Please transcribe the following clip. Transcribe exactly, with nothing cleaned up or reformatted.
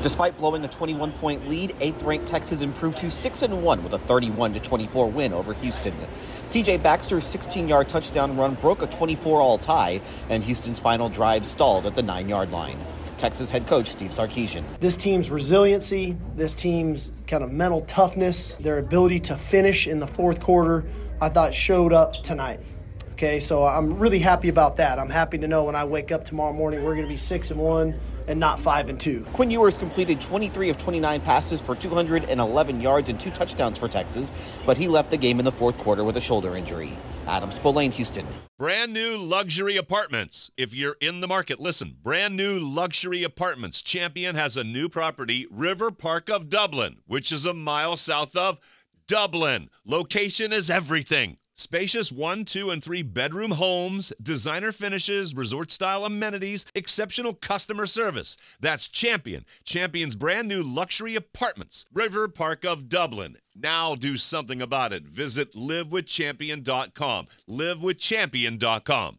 Despite blowing a twenty-one point lead, eighth-ranked Texas improved to six and one with a thirty-one to twenty-four win over Houston. C J Baxter's sixteen-yard touchdown run broke a twenty-four all tie, and Houston's final drive stalled at the nine-yard line. Texas head coach Steve Sarkisian. This team's resiliency, this team's kind of mental toughness, their ability to finish in the fourth quarter, I thought showed up tonight. Okay, so I'm really happy about that. I'm happy to know when I wake up tomorrow morning we're going to be six and one and not five and two. Quinn Ewers completed twenty-three of twenty-nine passes for two hundred eleven yards and two touchdowns for Texas, but he left the game in the fourth quarter with a shoulder injury. Adam Spillane, Houston. Brand new luxury apartments. If you're in the market, listen. Brand new luxury apartments. Champion has a new property, River Park of Dublin, which is a mile south of Dublin. Location is everything. Spacious one, two, and three bedroom homes, designer finishes, resort-style amenities, exceptional customer service. That's Champion. Champion's brand new luxury apartments. River Park of Dublin. Now do something about it. Visit live with champion dot com. live with champion dot com.